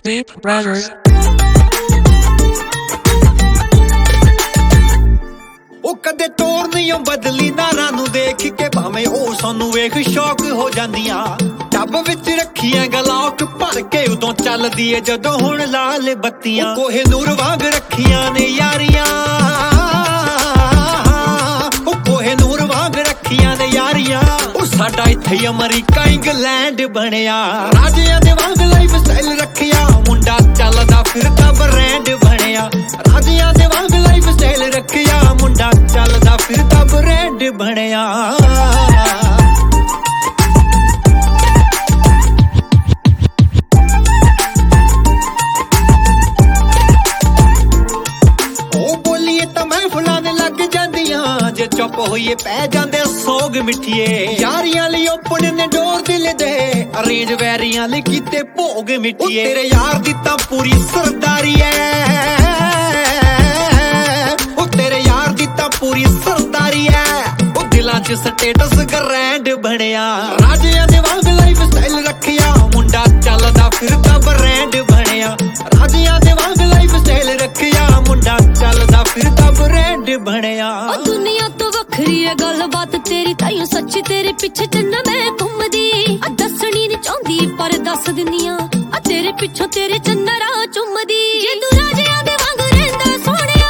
Deep Records। ਉਹ ਕਦੇ ਤੋਰ ਨਹੀਂ ਬਦਲੀ ਨਾਰਾਂ ਨੂੰ ਦੇਖ ਕੇ ਭਾਵੇਂ ਉਹ ਸਾਨੂੰ ਵੇਖ ਸ਼ੌਕ ਹੋ ਜਾਂਦੀਆਂ। ਟੱਬ ਵਿੱਚ ਰੱਖੀਆਂ ਗਲਾਕ ਭਰ ਕੇ ਉਦੋਂ ਚੱਲਦੀ ਏ ਜਦੋਂ ਹੁਣ ਲਾਲ ਬੱਤੀਆਂ। ਕੋਹੇ ਨੂਰ ਵਾਂਗ ਰੱਖੀਆਂ ਨੇ ਯਾਰੀਆਂ, ਉਹ ਕੋਹੇ ਨੂਰ ਵਾਂਗ ਰੱਖੀਆਂ ਨੇ ਯਾਰੀਆਂ। ਉਹ ਸਾਡਾ ਇੱਥੇ ਅਮਰੀਕਾ ਇੰਗਲੈਂਡ ਬਣਿਆ। ਰਾਜਿਆਂ ਦੇ ਵਾਂਗ ਲਾਈਫ ਸਟਾਈਲ ਰੱਖਿਆ, ਮੁੰਡਾ ਚੱਲਦਾ ਫਿਰਦਾ ਬ੍ਰਾਂਡ ਬਣਿਆ। ਰਾਜਿਆਂ ਦੇ ਵਾਂਗ ਲਾਈਫ ਸਟਾਈਲ ਰੱਖਿਆ, ਮੁੰਡਾ ਚੱਲਦਾ ਫਿਰਦਾ ਬ੍ਰਾਂਡ ਬਣਿਆ। ਜੇ ਚੁੱਪ ਹੋਈਏ ਪੈ ਜਾਂਦੇ ਸੋਗ ਮਿੱਠੀਏ। ਯਾਰੀਆਂ ਲਈ ਓਪਨ ਨੇ ਡੋਰ ਦਿਲ ਦੇ, ਅਰੇਂਜ ਵੈਰੀਆਂ ਲਈ ਕੀਤੇ ਭੋਗ ਮਿੱਠੀਏ। ਤੇਰੇ ਯਾਰ ਦੀ ਤਾਂ ਪੂਰੀ ਸਰਦਾਰੀ ਐ, ਉਹ ਤੇਰੇ ਯਾਰ ਦੀ ਤਾਂ ਪੂਰੀ ਸਰਦਾਰੀ ਐ। ਉਹ ਦਿਲਾਂ 'ਚ ਸਟੇਟਸ ਗ੍ਰੈਂਡ ਬਣਿਆ। ਰਾਜਿਆਂ ਦੇ ਵਾਂਗ ਲਾਈਫ ਸਟਾਈਲ ਰੱਖਿਆ, ਮੁੰਡਾ ਚੱਲਦਾ ਫਿਰਦਾ ਬ੍ਰਾਂਡ ਬਣਿਆ। ਰਾਜਿਆਂ ਦੇ ਵਾਂਗ ਲਾਈਫ ਸਟਾਈਲ ਰੱਖਿਆ, ਮੁੰਡਾ ਚੱਲਦਾ ਫਿਰਦਾ ਬ੍ਰਾਂਡ ਬਣਿਆ। ਦੁਨੀਆ ਤੋਂ ਵੱਖਰੀ ਹੈ ਗੱਲਬਾਤ ਤੇਰੀ, ਤਾਈਓ ਸੱਚੀ ਤੇਰੇ ਪਿੱਛੇ ਚੰਨਾ ਮੈਂ ਘੁੰਮਦੀ। ਦੱਸਣੀ ਨੀ ਚਾਹੁੰਦੀ ਪਰ ਦੱਸ ਦਿੰਨੀ ਆ, ਤੇਰੇ ਪਿੱਛੋਂ ਤੇਰੇ ਚੰਨਾ ਰਾਹ ਚੁੰਮਦੀ। ਜੇ ਤੂੰ ਰਾਜਿਆਂ ਦੇ ਵਾਂਗ ਰਹਿੰਦਾ ਸੋਹਣਿਆ,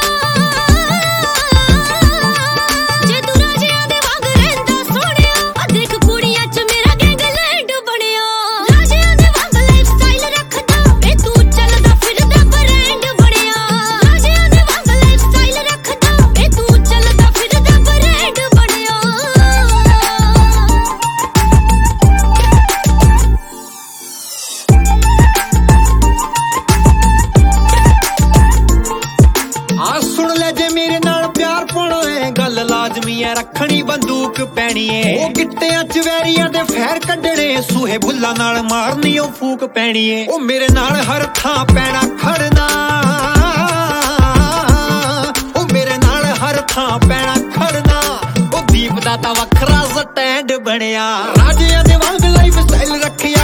ਜੇ ਤੂੰ ਰਾਜਿਆਂ ਦੇ ਵਾਂਗ ਰਹਿੰਦਾ ਸੋਹਣਿਆ। ਦੇਖ ਕੁੜੀਆਂ 'ਚ ਮੇਰਾ ਗੈਂਗਲੈਂਡ ਬਣਿਆ। ਰਾਜਿਆਂ ਦੇ ਵਾਂਗ ਲਾਈਫ ਸਟਾਈਲ ਰੱਖਦਾ, ਵੇ ਤੂੰ ਚੱਲਦਾ ਫਿਰਦਾ ਬ੍ਰਾਂਡ ਬਣਿਆ। ਰਾਜਿਆਂ ਦੇ ਵਾਂਗ ਲਾਈਫ ਸਟਾਈਲ ਰੱਖਦਾ, ਵੇ ਤੂੰ ਚੱਲਦਾ ਫਿਰਦਾ ਬ੍ਰਾਂਡ ਬਣਿਆ। ਆ ਸੁਣ ਲੈ ਜੇ ਮੇਰੇ ਨਾਲ ਪਿਆਰ ਪਾਉਣਾ ਏ, ਗੱਲ ਲਾਜ਼ਮੀ ਐ ਰੱਖਣੀ ਬੰਦੂਕ ਪੈਣੀ ਏ। ਉਹ ਗਿੱਟਿਆਂ 'ਚ ਵੈਰੀਆਂ ਦੇ ਫੈਰ ਕੱਢਣੇ, ਸੂਹੇ ਬੁੱਲਾਂ ਨਾਲ ਮਾਰਨੀ ਉਹ ਫੂਕ ਪੈਣੀ ਏ। ਉਹ ਮੇਰੇ ਨਾਲ ਹਰ ਥਾਂ ਪੈਣਾ ਖੜਨਾ, ਉਹ ਮੇਰੇ ਨਾਲ ਹਰ ਥਾਂ ਪੈਣਾ ਖੜਨਾ। ਉਹ ਦੀਪ ਦਾ ਤਾਂ ਵੱਖਰਾ ਸਟੈਂਡ ਬਣਿਆ। ਰਾਜਿਆਂ ਦੇ ਵਾਂਗ ਲਾਈਫ ਸਟਾਈਲ ਰੱਖਿਆ,